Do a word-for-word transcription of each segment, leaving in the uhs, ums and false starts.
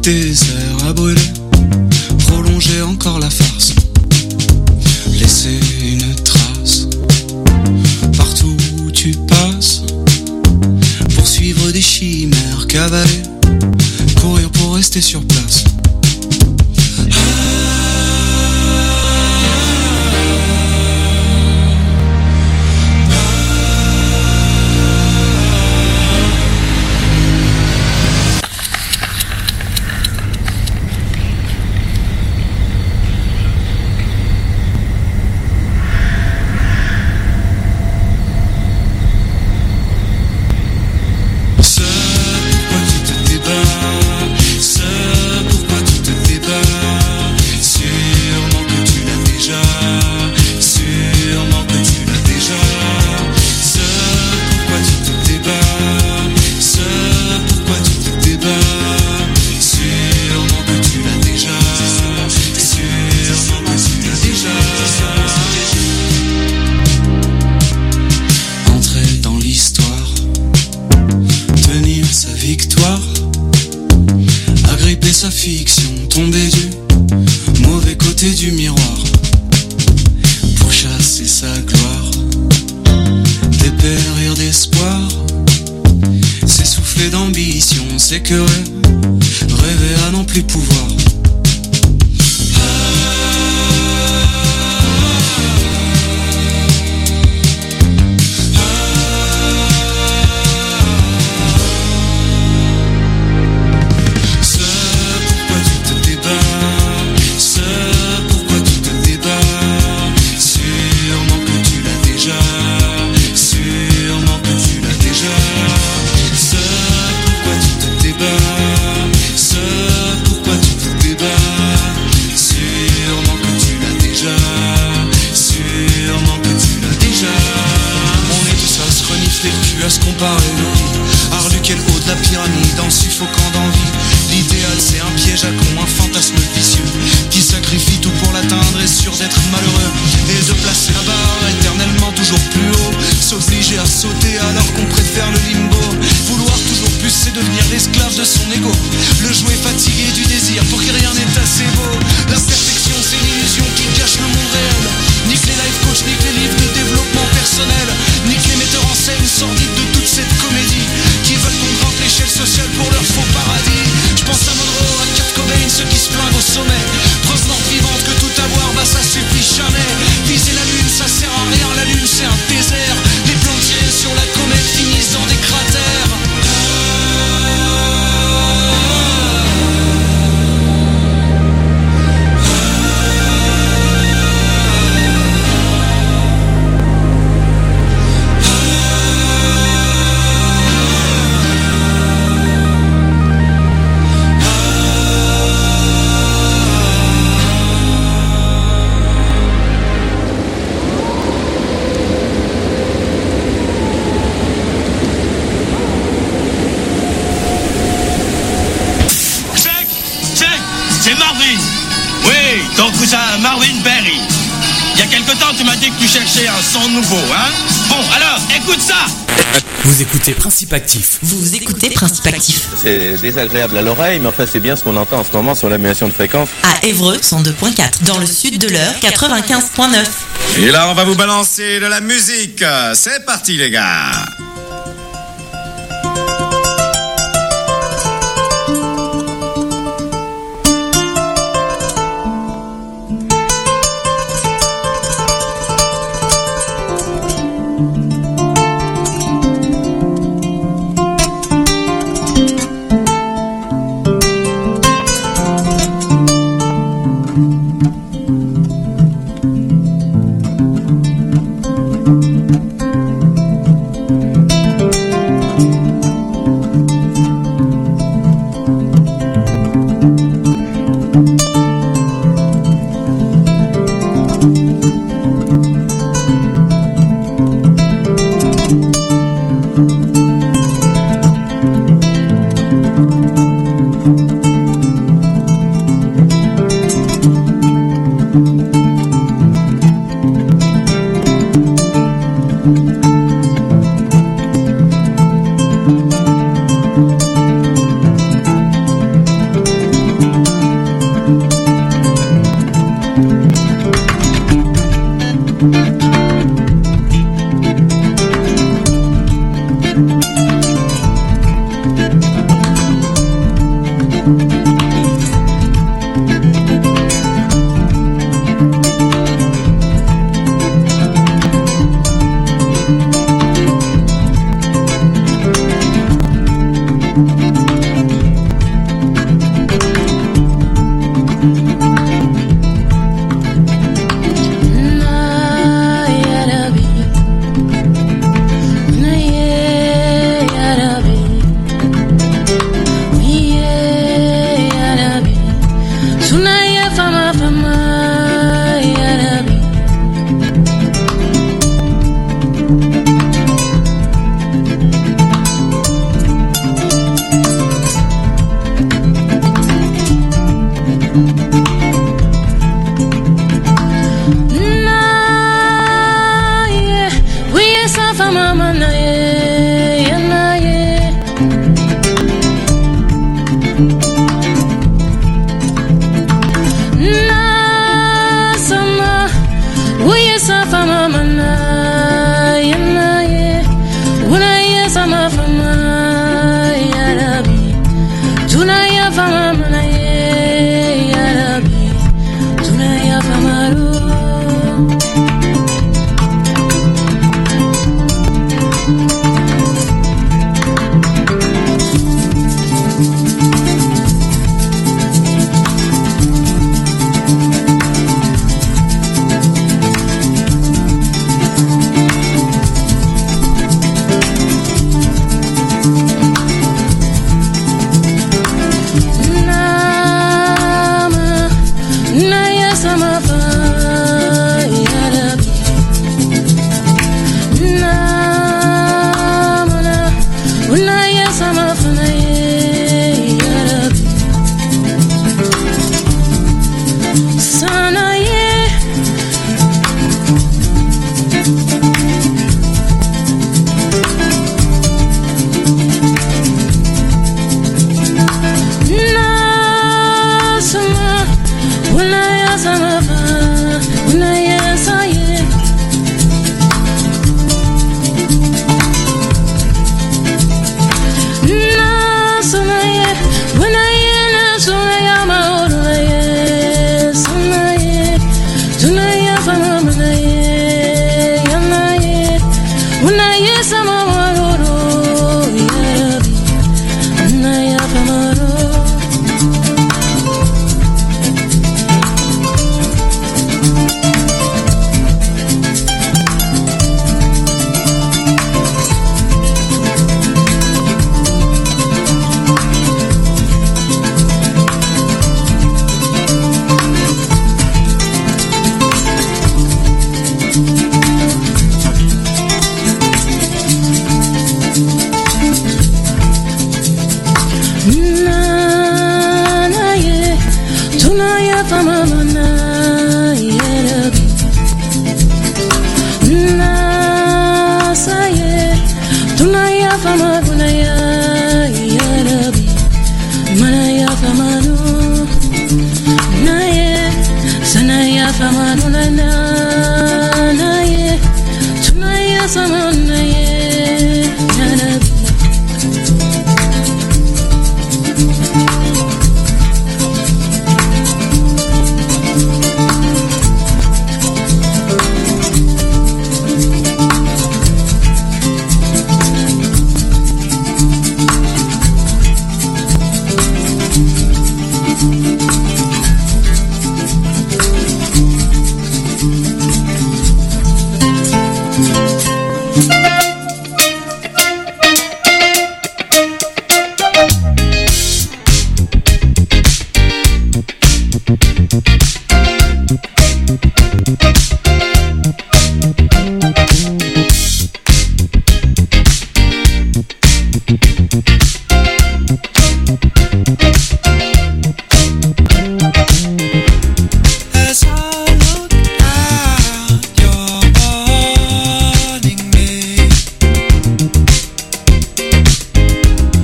désert à brûler, prolonger encore la farce, laisser une trace partout où tu passes, poursuivre des chimères, cavaler, courir pour rester sur place. Sa fiction, tomber du mauvais côté du miroir pour chasser sa gloire, dépérir d'espoir, s'essouffler d'ambition, s'écœurer, rêver à non plus pouvoir. À se comparer, Arluquel haut de la pyramide en suffocant d'envie. L'idéal c'est un piège à con, un fantasme vicieux qui sacrifie tout pour l'atteindre, est sûr d'être malheureux et de placer la barre éternellement toujours plus haut. S'obliger à sauter alors qu'on préfère le limbo. Vouloir toujours plus c'est devenir l'esclave de son ego. Le jouet fatigué du désir pour qui rien n'est assez beau. La perfection c'est l'illusion qui cache le monde réel. Nique les life coach, nique les livres de développement personnel, nique les metteurs en scène sordides de toute cette comédie qui veulent qu'on grimpe l'échelle sociale pour leur faux paradis. Je pense à Monroe, à Kurt Cobain, ceux qui se flinguent au sommet. Preuve morte vivante que tout avoir, bah ça suffit jamais. Viser la lune, ça sert à rien, la lune c'est un désert. Les plans tirés sur la comète finissent dans des cratères. Ton cousin Marvin Berry. Il y a quelque temps, tu m'as dit que tu cherchais un son nouveau, hein? Bon, alors, écoute ça! Vous écoutez Principe Actif. Vous écoutez Principe Actif. C'est désagréable à l'oreille, mais enfin, c'est bien ce qu'on entend en ce moment sur l'annulation de fréquence. À Évreux, cent deux virgule quatre. Dans le sud de l'Eure, quatre-vingt-quinze virgule neuf. Et là, on va vous balancer de la musique. C'est parti, les gars! Tunaya fama fama ya Rabbi.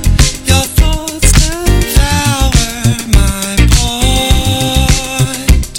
Your thoughts devour my boy.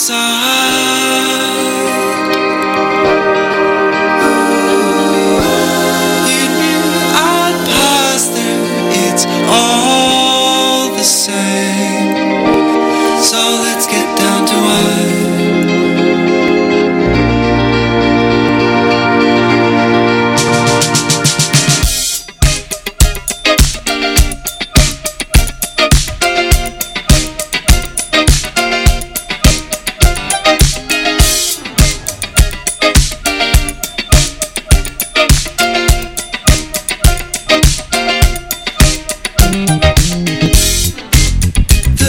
The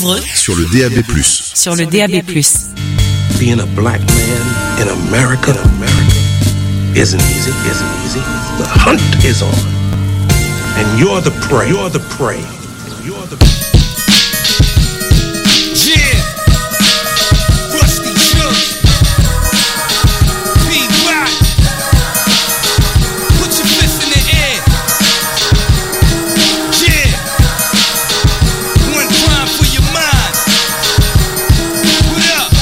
Évreux sur le D A B plus. Sur le D A B plus. Being a black man in America, in America isn't easy, isn't easy. The hunt is on. And you're the prey, you're the prey. You're the Yeah. Rusty Shook. P-Rock. Put your fist in the air. Yeah. One crime for your mind. What up?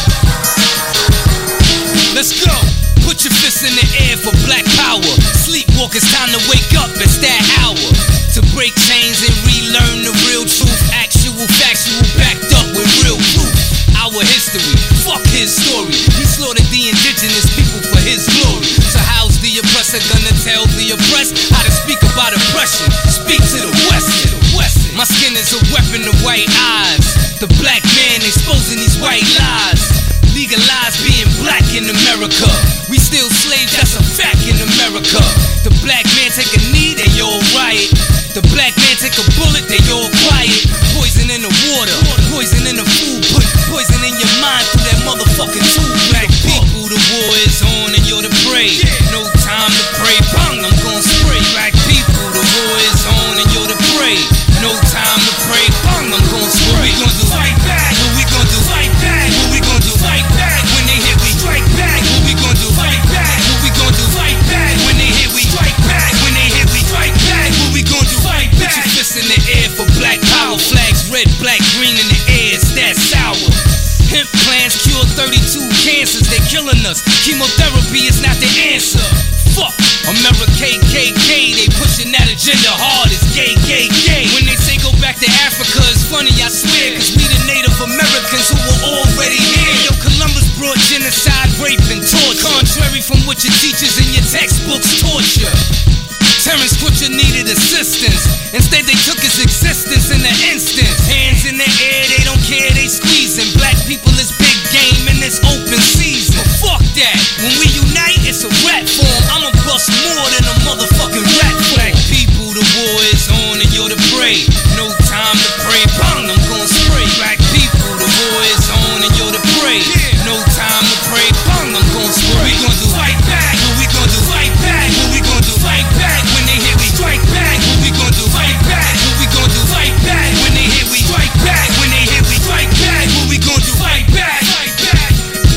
Let's go. Put your fist in the air for black power. Sleepwalkers, time to wake up. It's that hour. To break chains and relearn the real truth. Actual, factual, backed up with real proof. Our history, fuck his story. He slaughtered the indigenous people for his glory. So how's the oppressor gonna tell the oppressed how to speak about oppression? Speak to the Western. My skin is a weapon of white eyes. The black man exposing these white lies. Legalize being black in America. We still slaves, that's a fact in America. The black man take a knee, they all riot. The black man take a bullet, they all quiet. Poison in the water, poison in the food. Put poison in your mind through that motherfucking tube. Black people, the war is on and you're the prey. No time to pray, bang, I'm gon' spray. Black people, the war is on and you're the prey. No time to pray, bang, I'm gon' spray. What we gon' do? Fight back. What we gon' do? Fight back. What we gon' do? Fight back. When they hit, we strike back. What we gon' do? Fight back. What we gon' do? Fight back. When they hit, we strike back. When they hit, we strike back. What we gon' do? Fight back. Put your fists in the air for black power. Flags red, black, green in the air. It's that sour. Hemp plants cure thirty-two cancers. They're killing us. Chemotherapy is not the answer. Fuck America K K K. They pushing that agenda hard. It's gay, gay, gay. When they say go back to Africa, it's funny, I swear. Cause we the Native Americans who were already here. Yo, Columbus brought genocide, rape, and torture. Contrary from what your teachers in your textbooks torture. Terrence Butcher needed assistance. Instead they took his existence in an instant. Hands in the air, they don't care, they squeezing. Black people is big game in this open season. But fuck that, when we unite, it's a rap form. I'ma bust more than a motherfucking rap form. Black people, the war is on and you're the prey. No time to pray, bang, I'm gon' spray. Black people, the war is on and you're the prey. No time to pray, bang, I'm gon' spray. What we gon' do? Fight back. What we gon' do? Fight back. What we gon' do? Fight back. When they hit, we strike back. What we gon' do? Fight back. What we gon' do? Fight back. When they hit, we strike back. When they hit, we strike back. What we gon' do? Fight back. Fight back.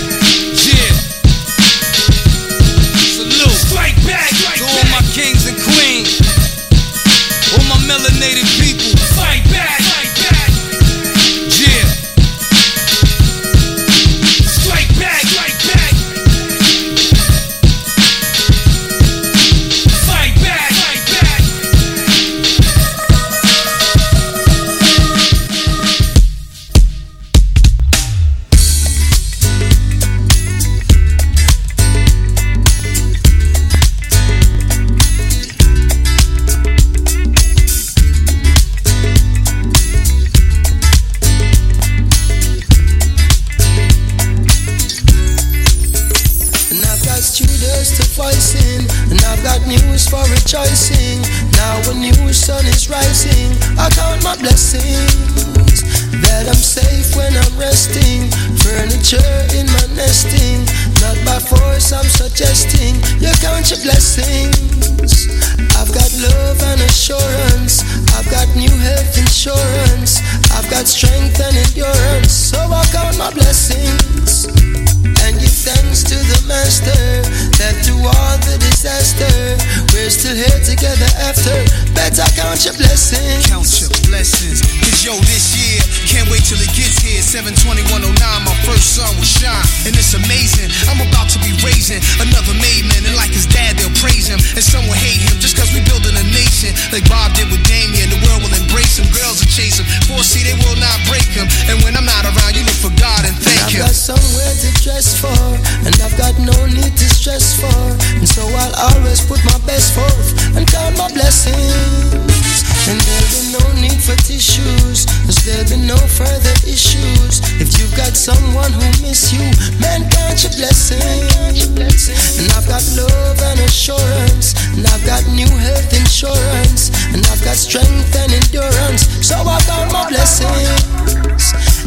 Yeah. Salute. Strike back. To all my kings and queens. All my melanated people. Fight back. Fight back. Yeah. Strike back. Strike back. Fight back. Fight back. And I've got students to voicing, and I've got news for rejoicing. Now a new sun is rising, I count my blessings. That I'm safe when I'm resting, furniture in my nesting. Not by force I'm suggesting, you count your blessings. I've got love and assurance, I've got new health insurance, I've got strength and endurance, so I count my blessings. And give thanks to the master that through all the disaster we're still here together after. Better count your blessings. Count your blessings. Cause yo, this year, can't wait till it gets here. seven twenty-one oh nine, my first son will shine. And it's amazing, I'm about to be raising another made man. And like his dad, they'll praise him. And some will hate him just cause we building a nation. Like Bob did with Damien, the world will embrace him. Girls will chase him, foresee they will not break him. And when I'm not around, you look for God and thank I've him. got somewhere to dress for, and I've got no need to stress for. And so I'll always put my best forth and count my blessings. And there'll be no need for tissues, cause there'll be no further issues. If you've got someone who miss you, man, count your blessings. And I've got love and assurance, and I've got new health insurance, and I've got strength and endurance, so I count my blessings.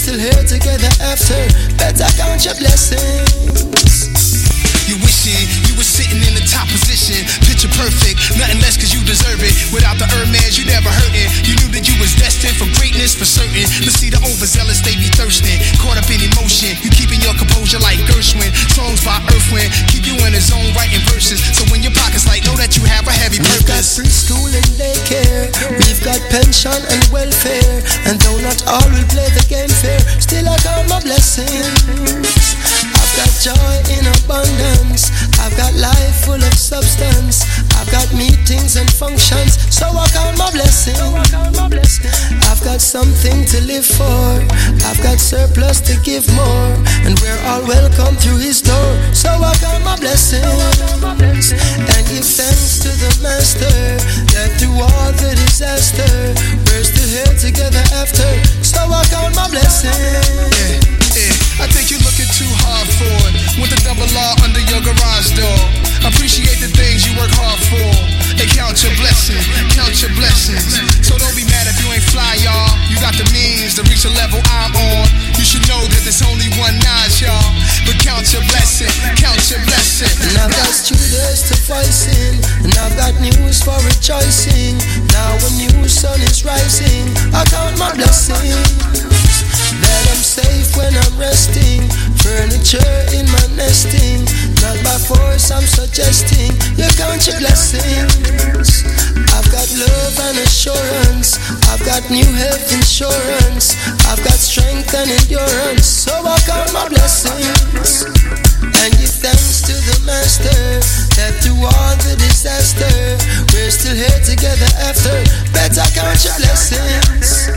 still here together after. Better count your blessings. You wishing you were sitting in the top position, picture perfect, nothing less cause you deserve it. Without the Hermes, you never hurting. You knew that you was destined for greatness for certain. But see the overzealous, they be thirsting, caught up in emotion. You keeping your composure like Gershwin. Songs by Earthwind, keep you in the zone writing verses. So when your pockets light, know that you have a heavy purpose. We've got preschool and daycare, we've got pension and welfare. And though not all will play the game fair, still I count my blessings. I've got joy in abundance, I've got life full of substance, I've got meetings and functions, so I count my blessings. I've got something to live for, I've got surplus to give more, and we're all welcome through his door, so I count my blessings. And give thanks to the master, that through all the disaster, we're still here together after, so I count my blessings. Yeah. Yeah, I think you're looking too hard for it. With the double R under your garage door. Appreciate the things you work hard for. And count your blessings, count your blessings. So don't be mad if you ain't fly, y'all. You got the means to reach the level I'm on. You should know that there's only one notch, y'all. But count your blessing, count your blessing. And I've got students to voicing, and I've got news for rejoicing. Now a new sun is rising, I count my blessings. That I'm safe when I'm resting, furniture in my nesting. Not by force I'm suggesting, you count your blessings. I've got love and assurance, I've got new health insurance, I've got strength and endurance, so I count my blessings. And give thanks to the master, that through all the disaster, we're still here together after. Better count your blessings.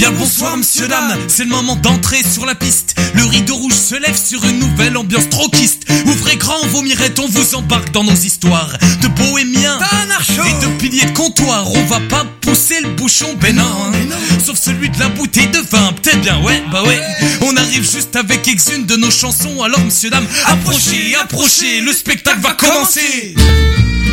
Bien le bonsoir monsieur dame, c'est le moment d'entrer sur la piste. Le rideau rouge se lève sur une nouvelle ambiance troquiste. Ouvrez grand, vomirait, on vous embarque dans nos histoires de bohémiens et de piliers de comptoir. On va pas pousser le bouchon, ben non, hein. Sauf celui de la bouteille de vin, peut-être bien, ouais, bah ouais. On arrive juste avec ex-une de nos chansons. Alors monsieur dame, approchez, approchez, le spectacle va commencer.